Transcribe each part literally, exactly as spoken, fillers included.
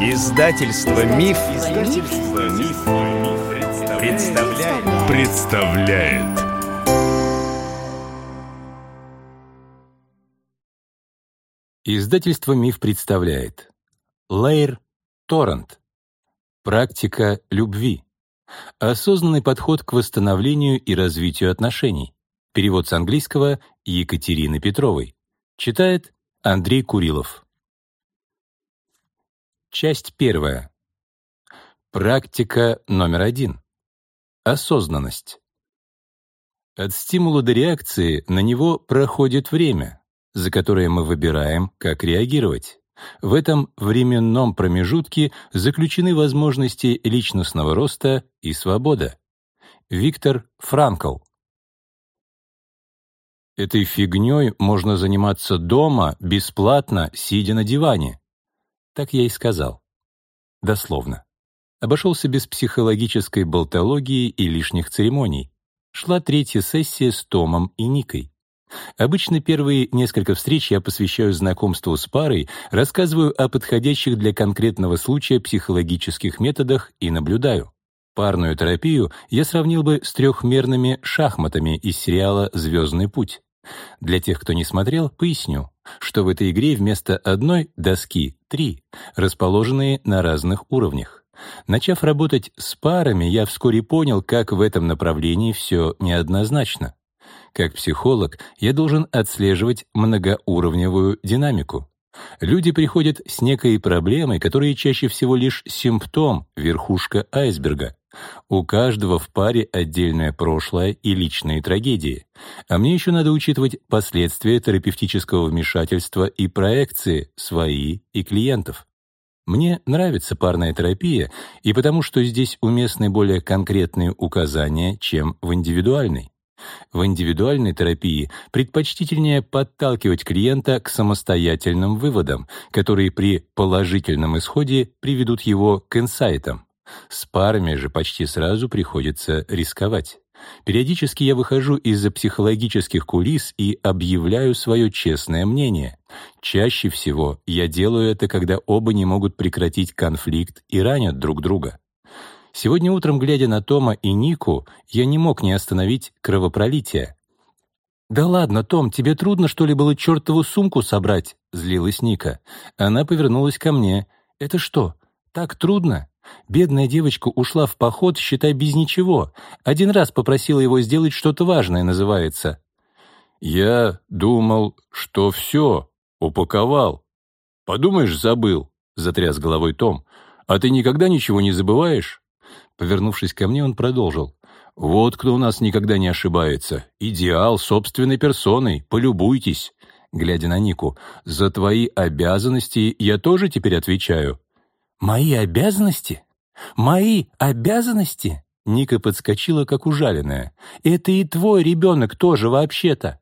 Издательство Миф, Издательство Миф, представляет. представляет. Издательство Миф представляет. Лэйр Торрент. Практика любви. Осознанный подход к восстановлению и развитию отношений. Перевод с английского Екатерины Петровой. Читает Андрей Курилов. Часть первая. Практика номер один. Осознанность. От стимула до реакции на него проходит время, за которое мы выбираем, как реагировать. В этом временном промежутке заключены возможности личностного роста и свобода. Виктор Франкл. Этой фигнёй можно заниматься дома, бесплатно, сидя на диване. Так я и сказал. Дословно. Обошелся без психологической болтологии и лишних церемоний. Шла третья сессия с Томом и Никой. Обычно первые несколько встреч я посвящаю знакомству с парой, рассказываю о подходящих для конкретного случая психологических методах и наблюдаю. Парную терапию я сравнил бы с трехмерными шахматами из сериала «Звездный путь». Для тех, кто не смотрел, поясню, что в этой игре вместо одной доски три, расположенные на разных уровнях. Начав работать с парами, я вскоре понял, как в этом направлении все неоднозначно. Как психолог, я должен отслеживать многоуровневую динамику. Люди приходят с некой проблемой, которая чаще всего лишь симптом, верхушка айсберга. У каждого в паре отдельное прошлое и личные трагедии. А мне еще надо учитывать последствия терапевтического вмешательства и проекции, свои и клиентов. Мне нравится парная терапия, и потому что здесь уместны более конкретные указания, чем в индивидуальной. В индивидуальной терапии предпочтительнее подталкивать клиента к самостоятельным выводам, которые при положительном исходе приведут его к инсайтам. С парами же почти сразу приходится рисковать. Периодически я выхожу из-за психологических кулис и объявляю свое честное мнение. Чаще всего я делаю это, когда оба не могут прекратить конфликт и ранят друг друга. Сегодня утром, глядя на Тома и Нику, я не мог не остановить кровопролитие. «Да ладно, Том, тебе трудно, что ли, было чертову сумку собрать?» — злилась Ника. Она повернулась ко мне. «Это что, так трудно? Бедная девочка ушла в поход, считай, без ничего. Один раз попросила его сделать что-то важное, называется». «Я думал, что все, упаковал. Подумаешь, забыл», — затряс головой Том. «А ты никогда ничего не забываешь?» Повернувшись ко мне, он продолжил. «Вот кто у нас никогда не ошибается. Идеал собственной персоной. Полюбуйтесь». Глядя на Нику. «За твои обязанности я тоже теперь отвечаю». «Мои обязанности? Мои обязанности?» Ника подскочила, как ужаленная. «Это и твой ребенок тоже вообще-то».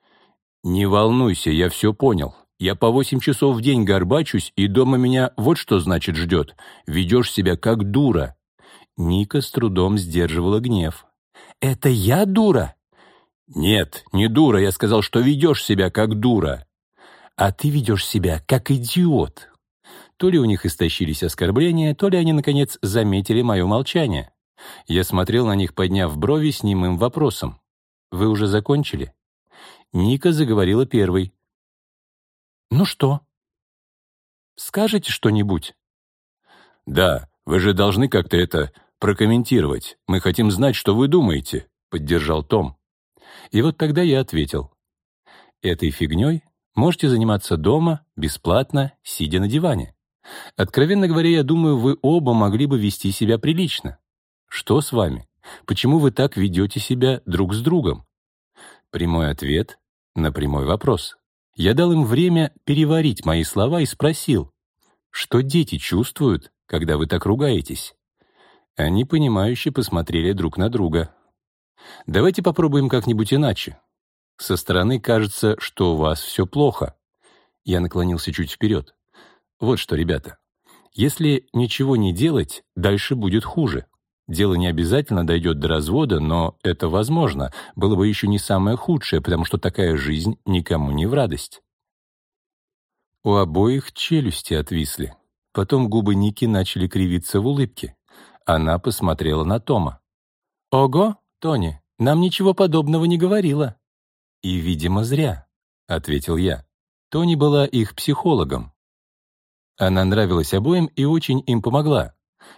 «Не волнуйся, я все понял. Я по восемь часов в день горбачусь, и дома меня вот что значит ждет. Ведешь себя как дура». Ника с трудом сдерживала гнев. «Это я дура?» «Нет, не дура, я сказал, что ведешь себя как дура». «А ты ведешь себя как идиот». То ли у них истощились оскорбления, то ли они, наконец, заметили мое молчание. Я смотрел на них, подняв брови с немым вопросом. «Вы уже закончили?» Ника заговорила первой. «Ну что? Скажете что-нибудь?» «Да, вы же должны как-то это прокомментировать. Мы хотим знать, что вы думаете», — поддержал Том. И вот тогда я ответил. «Этой фигней можете заниматься дома, бесплатно, сидя на диване. Откровенно говоря, я думаю, вы оба могли бы вести себя прилично. Что с вами? Почему вы так ведете себя друг с другом?» Прямой ответ на прямой вопрос. Я дал им время переварить мои слова и спросил, что дети чувствуют, когда вы так ругаетесь? Они, понимающе посмотрели друг на друга. «Давайте попробуем как-нибудь иначе. Со стороны кажется, что у вас все плохо». Я наклонился чуть вперед. «Вот что, ребята, если ничего не делать, дальше будет хуже. Дело не обязательно дойдет до развода, но это возможно. Было бы еще не самое худшее, потому что такая жизнь никому не в радость». У обоих челюсти отвисли. Потом губы Ники начали кривиться в улыбке. Она посмотрела на Тома. «Ого, Тони, нам ничего подобного не говорила». «И, видимо, зря», — ответил я. Тони была их психологом. Она нравилась обоим и очень им помогла.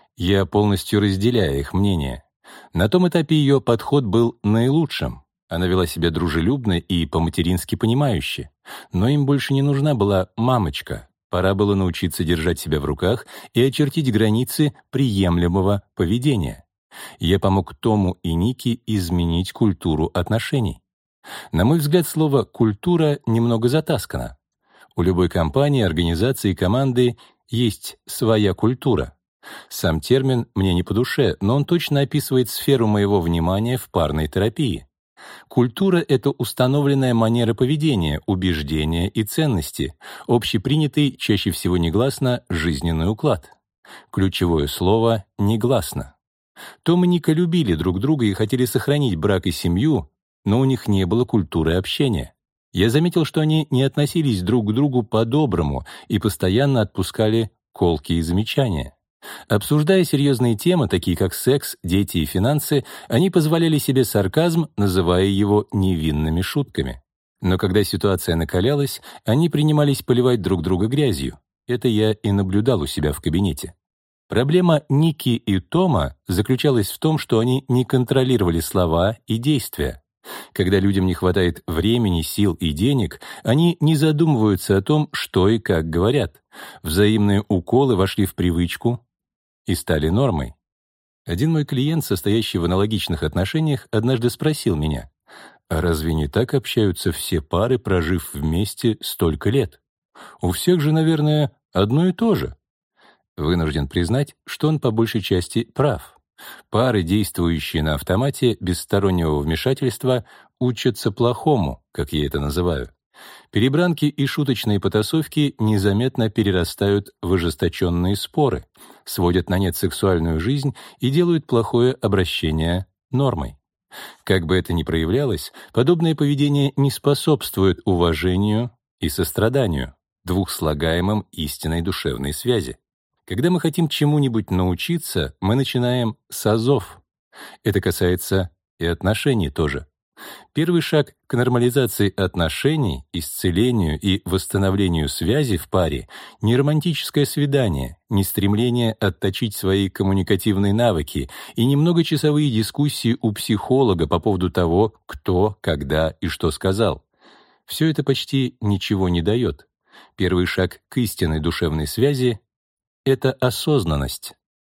Я полностью разделяю их мнение. На том этапе ее подход был наилучшим. Она вела себя дружелюбно и по-матерински понимающе. Но им больше не нужна была мамочка. Пора было научиться держать себя в руках и очертить границы приемлемого поведения. Я помог Тому и Нике изменить культуру отношений. На мой взгляд, слово «культура» немного затаскано. У любой компании, организации и команды есть своя культура. Сам термин мне не по душе, но он точно описывает сферу моего внимания в парной терапии. Культура — это установленная манера поведения, убеждения и ценности, общепринятый, чаще всего негласно, жизненный уклад. Ключевое слово — негласно. Том и Ника любили друг друга и хотели сохранить брак и семью, но у них не было культуры общения. Я заметил, что они не относились друг к другу по-доброму и постоянно отпускали колкие замечания. Обсуждая серьезные темы, такие как секс, дети и финансы, они позволяли себе сарказм, называя его невинными шутками. Но когда ситуация накалялась, они принимались поливать друг друга грязью. Это я и наблюдал у себя в кабинете. Проблема Ники и Тома заключалась в том, что они не контролировали слова и действия. Когда людям не хватает времени, сил и денег, они не задумываются о том, что и как говорят. Взаимные уколы вошли в привычку и стали нормой. Один мой клиент, состоящий в аналогичных отношениях, однажды спросил меня, «А разве не так общаются все пары, прожив вместе столько лет? У всех же, наверное, одно и то же». Вынужден признать, что он по большей части прав. Пары, действующие на автомате, без стороннего вмешательства, учатся плохому, как я это называю. Перебранки и шуточные потасовки незаметно перерастают в ожесточенные споры, сводят на нет сексуальную жизнь и делают плохое обращение нормой. Как бы это ни проявлялось, подобное поведение не способствует уважению и состраданию, двухслагаемым истинной душевной связи. Когда мы хотим чему-нибудь научиться, мы начинаем с азов. Это касается и отношений тоже. Первый шаг к нормализации отношений, исцелению и восстановлению связи в паре — не романтическое свидание, не стремление отточить свои коммуникативные навыки и не многочасовые дискуссии у психолога по поводу того, кто, когда и что сказал. Все это почти ничего не дает. Первый шаг к истинной душевной связи — это осознанность.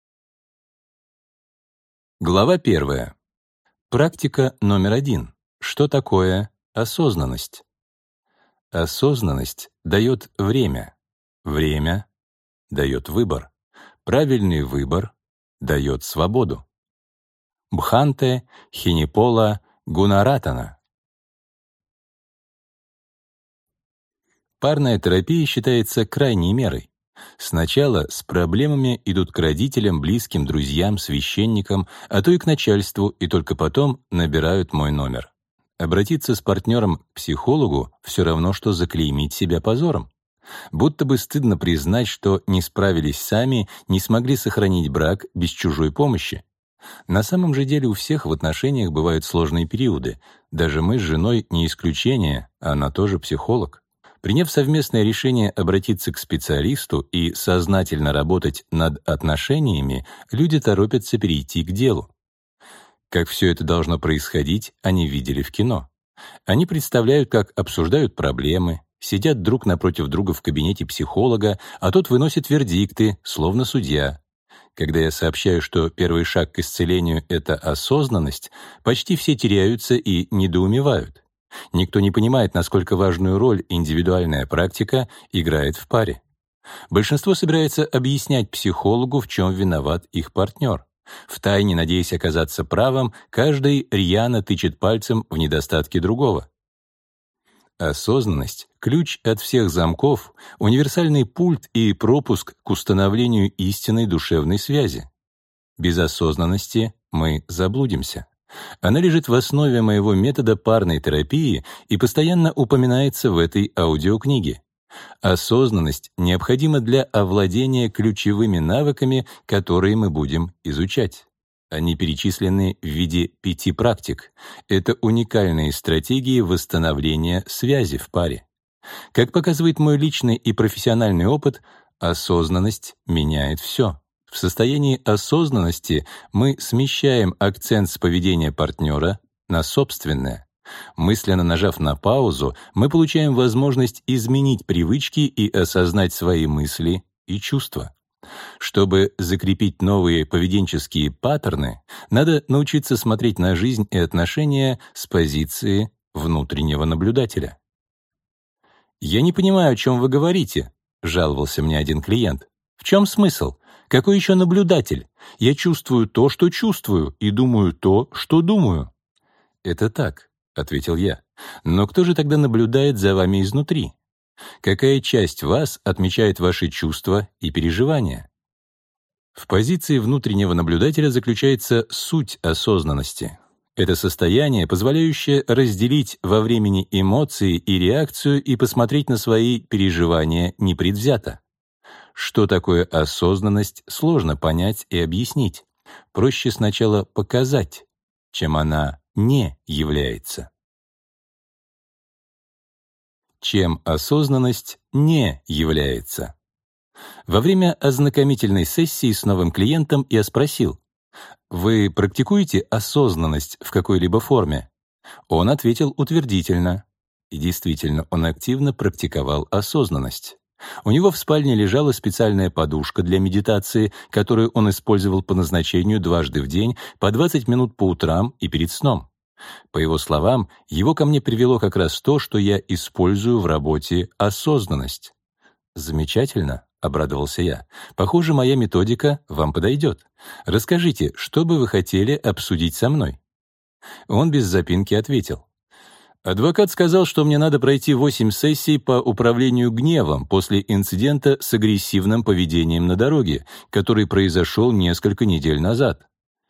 Глава первая. Практика номер один. Что такое осознанность? Осознанность дает время. Время дает выбор. Правильный выбор дает свободу. Бханте Хинипола Гунаратана. Парная терапия считается крайней мерой. Сначала с проблемами идут к родителям, близким, друзьям, священникам, а то и к начальству, и только потом набирают мой номер. Обратиться с партнером к психологу все равно, что заклеймить себя позором. Будто бы стыдно признать, что не справились сами, не смогли сохранить брак без чужой помощи. На самом же деле у всех в отношениях бывают сложные периоды. Даже мы с женой не исключение, она тоже психолог. Приняв совместное решение обратиться к специалисту и сознательно работать над отношениями, люди торопятся перейти к делу. Как все это должно происходить, они видели в кино. Они представляют, как обсуждают проблемы, сидят друг напротив друга в кабинете психолога, а тот выносит вердикты, словно судья. Когда я сообщаю, что первый шаг к исцелению — это осознанность, почти все теряются и недоумевают. Никто не понимает, насколько важную роль индивидуальная практика играет в паре. Большинство собирается объяснять психологу, в чем виноват их партнер. Втайне, надеясь оказаться правым, каждый рьяно тычет пальцем в недостатки другого. Осознанность — ключ от всех замков, универсальный пульт и пропуск к установлению истинной душевной связи. Без осознанности мы заблудимся. Она лежит в основе моего метода парной терапии и постоянно упоминается в этой аудиокниге. Осознанность необходима для овладения ключевыми навыками, которые мы будем изучать. Они перечислены в виде пяти практик. Это уникальные стратегии восстановления связи в паре. Как показывает мой личный и профессиональный опыт, осознанность меняет все. В состоянии осознанности мы смещаем акцент с поведения партнера на собственное. Мысленно нажав на паузу, мы получаем возможность изменить привычки и осознать свои мысли и чувства. Чтобы закрепить новые поведенческие паттерны, надо научиться смотреть на жизнь и отношения с позиции внутреннего наблюдателя. «Я не понимаю, о чем вы говорите», — жаловался мне один клиент. «В чем смысл? Какой еще наблюдатель? Я чувствую то, что чувствую, и думаю то, что думаю». «Это так», — ответил я. «Но кто же тогда наблюдает за вами изнутри? Какая часть вас отмечает ваши чувства и переживания?» В позиции внутреннего наблюдателя заключается суть осознанности. Это состояние, позволяющее разделить во времени эмоции и реакцию и посмотреть на свои переживания непредвзято. Что такое осознанность, сложно понять и объяснить. Проще сначала показать, чем она не является. Чем осознанность не является. Во время ознакомительной сессии с новым клиентом я спросил: «Вы практикуете осознанность в какой-либо форме?» Он ответил утвердительно. И действительно, он активно практиковал осознанность. У него в спальне лежала специальная подушка для медитации, которую он использовал по назначению дважды в день, по двадцать минут по утрам и перед сном. По его словам, его ко мне привело как раз то, что я использую в работе осознанность. «Замечательно», — обрадовался я. «Похоже, моя методика вам подойдет. Расскажите, что бы вы хотели обсудить со мной?» Он без запинки ответил: «Адвокат сказал, что мне надо пройти восемь сессий по управлению гневом после инцидента с агрессивным поведением на дороге, который произошел несколько недель назад».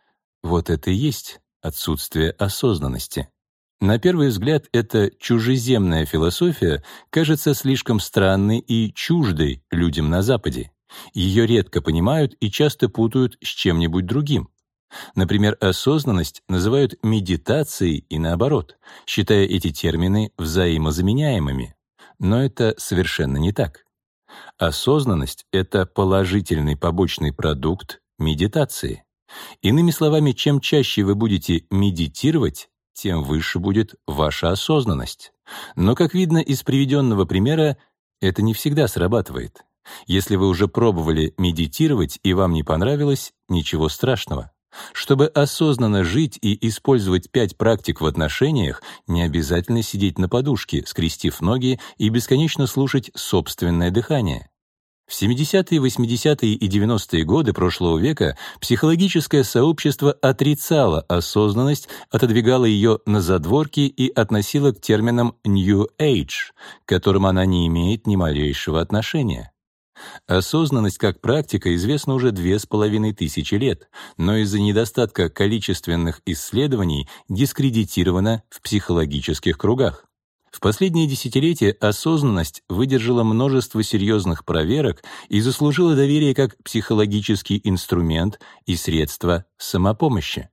Вот это и есть отсутствие осознанности. На первый взгляд, эта чужеземная философия кажется слишком странной и чуждой людям на Западе. Ее редко понимают и часто путают с чем-нибудь другим. Например, осознанность называют медитацией и наоборот, считая эти термины взаимозаменяемыми. Но это совершенно не так. Осознанность — это положительный побочный продукт медитации. Иными словами, чем чаще вы будете медитировать, тем выше будет ваша осознанность. Но, как видно из приведенного примера, это не всегда срабатывает. Если вы уже пробовали медитировать и вам не понравилось, ничего страшного. Чтобы осознанно жить и использовать пять практик в отношениях, не обязательно сидеть на подушке, скрестив ноги и бесконечно слушать собственное дыхание. В семидесятые, восьмидесятые и девяностые годы прошлого века психологическое сообщество отрицало осознанность, отодвигало ее на задворки и относило к терминам New Age, к которым она не имеет ни малейшего отношения. Осознанность как практика известна уже две с половиной тысячи лет, но из-за недостатка количественных исследований дискредитирована в психологических кругах. В последние десятилетия осознанность выдержала множество серьезных проверок и заслужила доверие как психологический инструмент и средство самопомощи.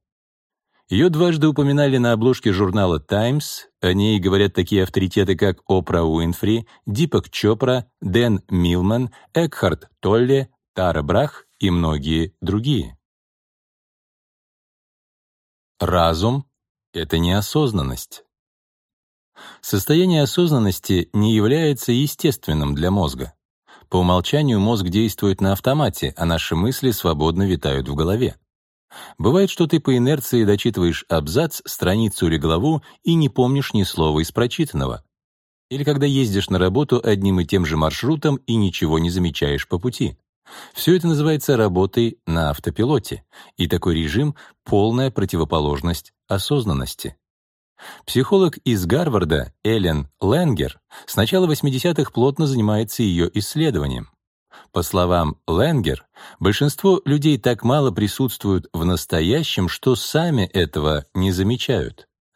Ее дважды упоминали на обложке журнала Times, о ней говорят такие авторитеты, как Опра Уинфри, Дипак Чопра, Дэн Милман, Экхарт Толле, Тара Брах и многие другие. Разум — это неосознанность. Состояние осознанности не является естественным для мозга. По умолчанию мозг действует на автомате, а наши мысли свободно витают в голове. Бывает, что ты по инерции дочитываешь абзац, страницу или главу и не помнишь ни слова из прочитанного. Или когда ездишь на работу одним и тем же маршрутом и ничего не замечаешь по пути. Все это называется работой на автопилоте, и такой режим — полная противоположность осознанности. Психолог из Гарварда Эллен Ленгер с начала восьмидесятых плотно занимается ее исследованием. По словам Ленгер, большинство людей так мало присутствуют в настоящем, что сами этого не замечают.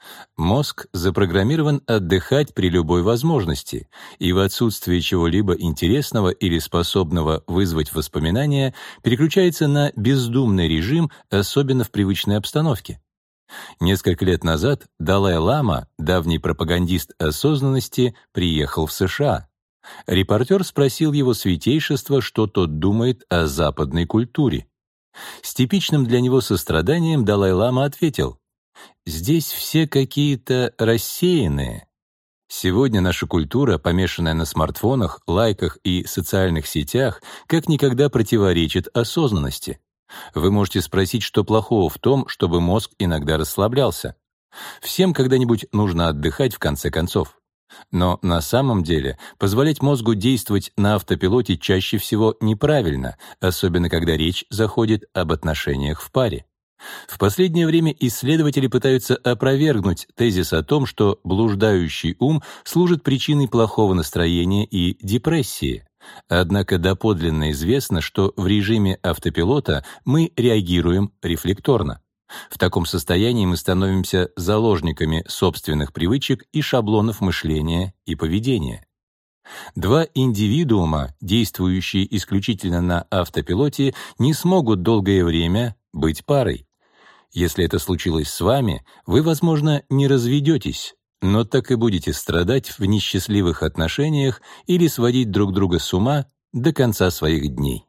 Мозг запрограммирован отдыхать при любой возможности, и в отсутствие чего-либо интересного или способного вызвать воспоминания переключается на бездумный режим, особенно в привычной обстановке. Несколько лет назад Далай-лама, давний пропагандист осознанности, приехал в США. Репортер спросил его святейшество, что тот думает о западной культуре. С типичным для него состраданием Далай-лама ответил: «Здесь все какие-то рассеянные. Сегодня наша культура, помешанная на смартфонах, лайках и социальных сетях, как никогда противоречит осознанности. Вы можете спросить, что плохого в том, чтобы мозг иногда расслаблялся. Всем когда-нибудь нужно отдыхать в конце концов. Но на самом деле позволять мозгу действовать на автопилоте чаще всего неправильно, особенно когда речь заходит об отношениях в паре. В последнее время исследователи пытаются опровергнуть тезис о том, что блуждающий ум служит причиной плохого настроения и депрессии. Однако доподлинно известно, что в режиме автопилота мы реагируем рефлекторно. В таком состоянии мы становимся заложниками собственных привычек и шаблонов мышления и поведения. Два индивидуума, действующие исключительно на автопилоте, не смогут долгое время быть парой. Если это случилось с вами, вы, возможно, не разведетесь, но так и будете страдать в несчастливых отношениях или сводить друг друга с ума до конца своих дней.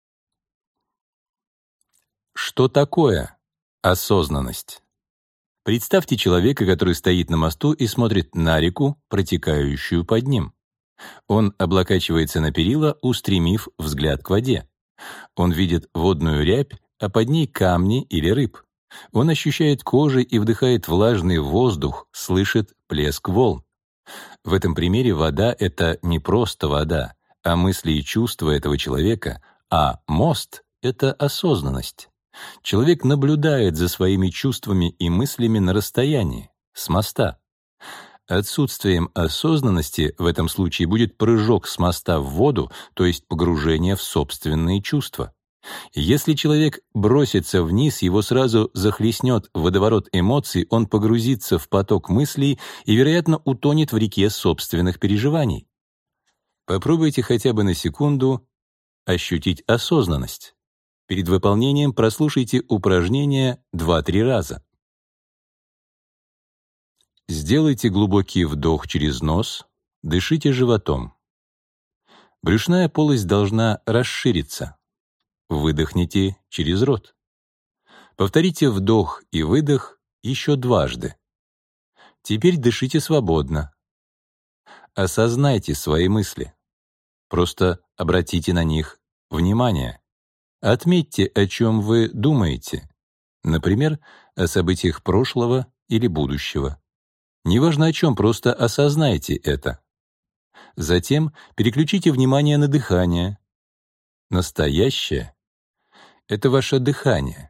Что такое осознанность? Представьте человека, который стоит на мосту и смотрит на реку, протекающую под ним. Он облокачивается на перила, устремив взгляд к воде. Он видит водную рябь, а под ней камни или рыб. Он ощущает кожей и вдыхает влажный воздух, слышит плеск волн. В этом примере вода — это не просто вода, а мысли и чувства этого человека, а мост — это осознанность. Человек наблюдает за своими чувствами и мыслями на расстоянии, с моста. Отсутствием осознанности в этом случае будет прыжок с моста в воду, то есть погружение в собственные чувства. Если человек бросится вниз, его сразу захлестнет водоворот эмоций, он погрузится в поток мыслей и, вероятно, утонет в реке собственных переживаний. Попробуйте хотя бы на секунду ощутить осознанность. Перед выполнением прослушайте упражнение два-три раза. Сделайте глубокий вдох через нос, дышите животом. Брюшная полость должна расшириться. Выдохните через рот. Повторите вдох и выдох еще дважды. Теперь дышите свободно. Осознайте свои мысли. Просто обратите на них внимание. Отметьте, о чем вы думаете. Например, о событиях прошлого или будущего. Неважно о чем, просто осознайте это. Затем переключите внимание на дыхание. Настоящее — это ваше дыхание.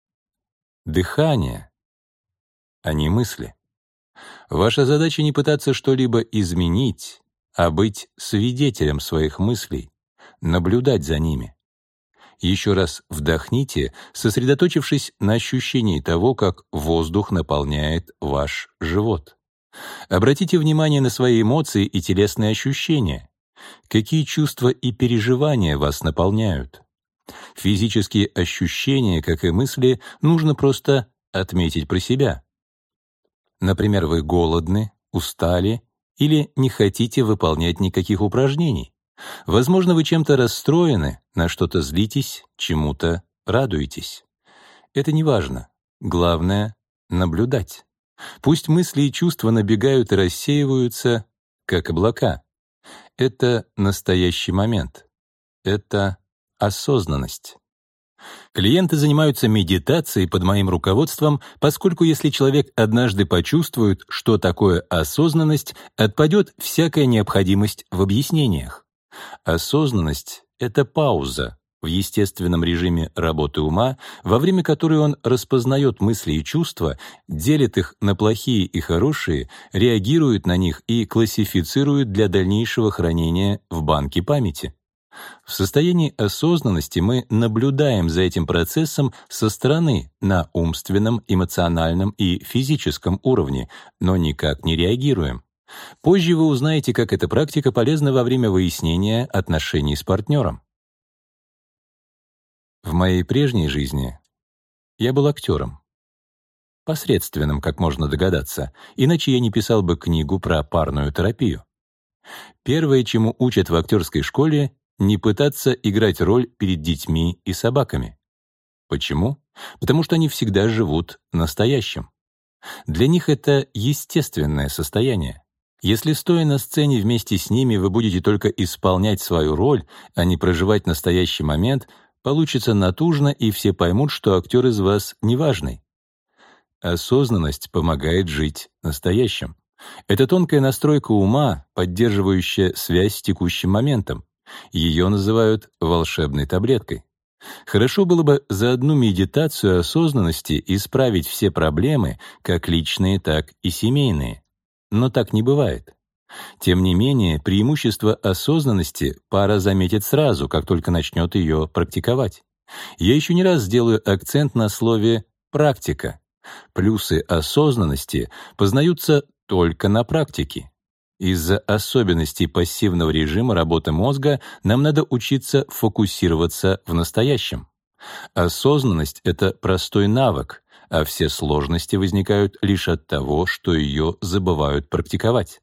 Дыхание, а не мысли. Ваша задача не пытаться что-либо изменить, а быть свидетелем своих мыслей, наблюдать за ними. Еще раз вдохните, сосредоточившись на ощущении того, как воздух наполняет ваш живот. Обратите внимание на свои эмоции и телесные ощущения. Какие чувства и переживания вас наполняют? Физические ощущения, как и мысли, нужно просто отметить про себя. Например, вы голодны, устали или не хотите выполнять никаких упражнений. Возможно, вы чем-то расстроены, на что-то злитесь, чему-то радуетесь. Это не важно. Главное — наблюдать. Пусть мысли и чувства набегают и рассеиваются, как облака. Это настоящий момент. Это осознанность. Клиенты занимаются медитацией под моим руководством, поскольку если человек однажды почувствует, что такое осознанность, отпадет всякая необходимость в объяснениях. Осознанность — это пауза в естественном режиме работы ума, во время которой он распознает мысли и чувства, делит их на плохие и хорошие, реагирует на них и классифицирует для дальнейшего хранения в банке памяти. В состоянии осознанности мы наблюдаем за этим процессом со стороны на умственном, эмоциональном и физическом уровне, но никак не реагируем. Позже вы узнаете, как эта практика полезна во время выяснения отношений с партнером. В моей прежней жизни я был актером. Посредственным, как можно догадаться, иначе я не писал бы книгу про парную терапию. Первое, чему учат в актерской школе — не пытаться играть роль перед детьми и собаками. Почему? Потому что они всегда живут настоящим. Для них это естественное состояние. Если, стоя на сцене вместе с ними, вы будете только исполнять свою роль, а не проживать настоящий момент, получится натужно, и все поймут, что актер из вас неважный. Осознанность помогает жить настоящим. Это тонкая настройка ума, поддерживающая связь с текущим моментом. Ее называют волшебной таблеткой. Хорошо было бы за одну медитацию осознанности исправить все проблемы, как личные, так и семейные. Но так не бывает. Тем не менее, преимущество осознанности пара заметит сразу, как только начнет ее практиковать. Я еще не раз сделаю акцент на слове «практика». Плюсы осознанности познаются только на практике. Из-за особенностей пассивного режима работы мозга нам надо учиться фокусироваться в настоящем. Осознанность — это простой навык, а все сложности возникают лишь от того, что ее забывают практиковать.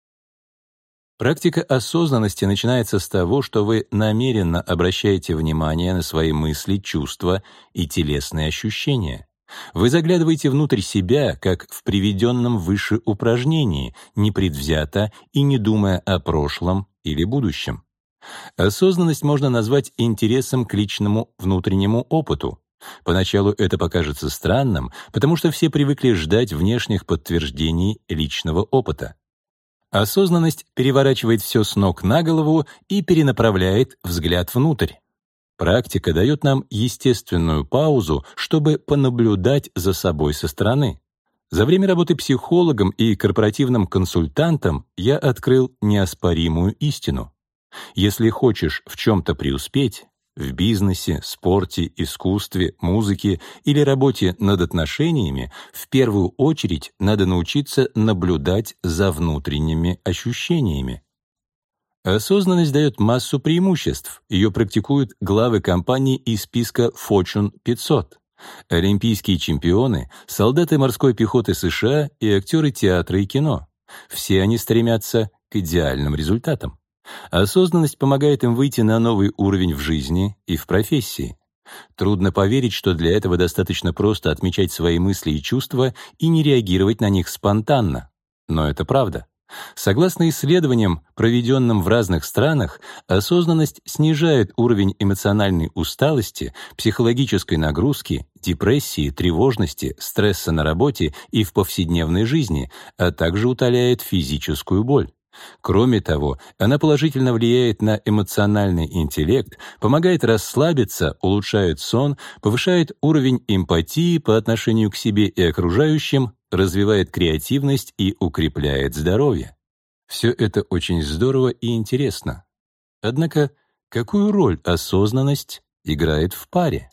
Практика осознанности начинается с того, что вы намеренно обращаете внимание на свои мысли, чувства и телесные ощущения. Вы заглядываете внутрь себя, как в приведенном выше упражнении, непредвзято и не думая о прошлом или будущем. Осознанность можно назвать интересом к личному внутреннему опыту. Поначалу это покажется странным, потому что все привыкли ждать внешних подтверждений личного опыта. Осознанность переворачивает все с ног на голову и перенаправляет взгляд внутрь. Практика дает нам естественную паузу, чтобы понаблюдать за собой со стороны. За время работы психологом и корпоративным консультантом я открыл неоспоримую истину. Если хочешь в чем-то преуспеть — в бизнесе, спорте, искусстве, музыке или работе над отношениями — в первую очередь надо научиться наблюдать за внутренними ощущениями. Осознанность дает массу преимуществ. Ее практикуют главы компаний из списка Fortune пятьсот. Олимпийские чемпионы, солдаты морской пехоты США и актеры театра и кино. Все они стремятся к идеальным результатам. Осознанность помогает им выйти на новый уровень в жизни и в профессии. Трудно поверить, что для этого достаточно просто отмечать свои мысли и чувства и не реагировать на них спонтанно. Но это правда. Согласно исследованиям, проведенным в разных странах, осознанность снижает уровень эмоциональной усталости, психологической нагрузки, депрессии, тревожности, стресса на работе и в повседневной жизни, а также утоляет физическую боль. Кроме того, она положительно влияет на эмоциональный интеллект, помогает расслабиться, улучшает сон, повышает уровень эмпатии по отношению к себе и окружающим, развивает креативность и укрепляет здоровье. Все это очень здорово и интересно. Однако, какую роль осознанность играет в паре?